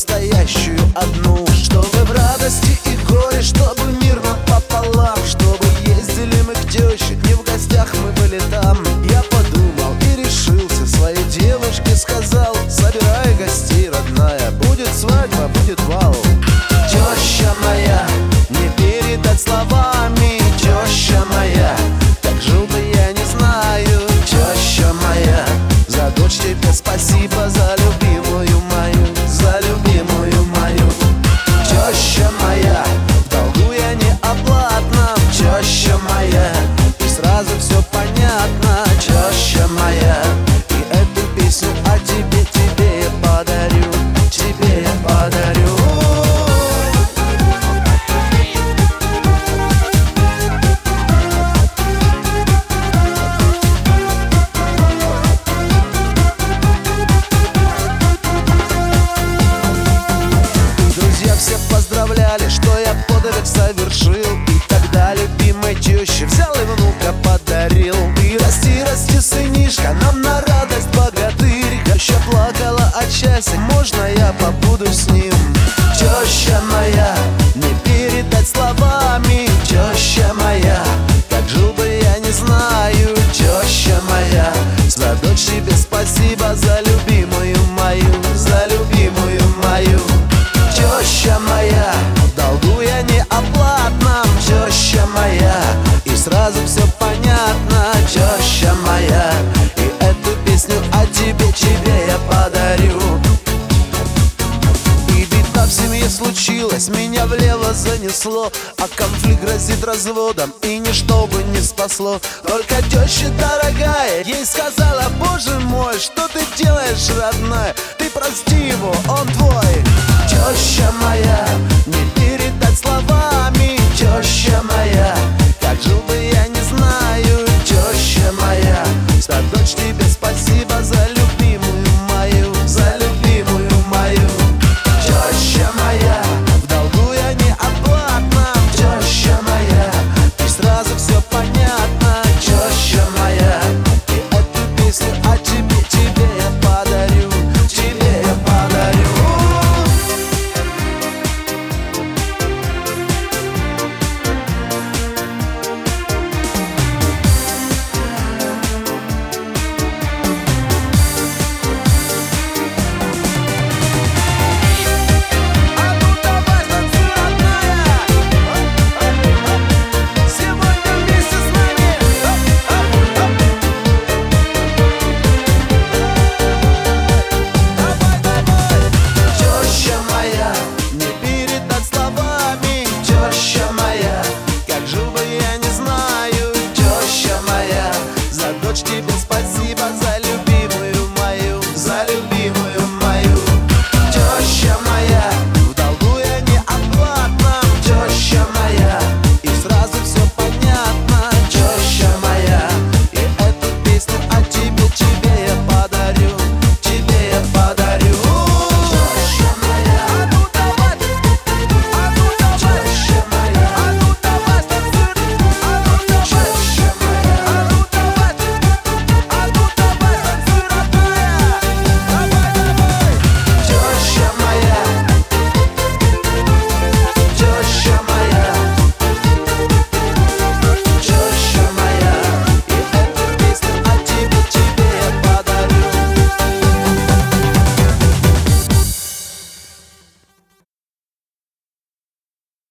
настоящую одну. Чтобы в радости и горе, чтобы мирно пополам, чтобы ездили мы к тёще, не в гостях мы были там. Я подумал и решился, своей девушке сказал: собирай гостей, родная, будет свадьба, будет бал. Теща моя, не передать словами, теща моя, как жил бы я не знаю. Теща моя, за дочь тебе спасибо, за любимую мою, за любимую мою. Теща моя, в долгу я не оплатна. Теща моя, и сразу все понятно. Теща моя, и эту песню о тебе, тебе я подарю, тебе я подарю. Все поздравляли, что я подвиг совершил. И тогда любимой тёще взял и внука подарил. И расти, расти, сынишка, нам на радость богатырь. Теща плакала от счастья, можно я побуду с ним? Теща моя, не передать словами. Теща моя, как жил бы я не знаю. Теща моя, за дочь тебе спасибо, за любимую мою, за любимую мою. Теща моя, в долгу я не оплатна. Теща моя, и сразу все понятно. Теща моя, и эту песню о тебе, тебе я подарю. И беда в семье случилась, меня влево занесло, а конфликт грозит разводом, и ничто бы не спасло. Только теща дорогая ей сказала: боже мой, что ты делаешь, родная? Ты прости его, он твой.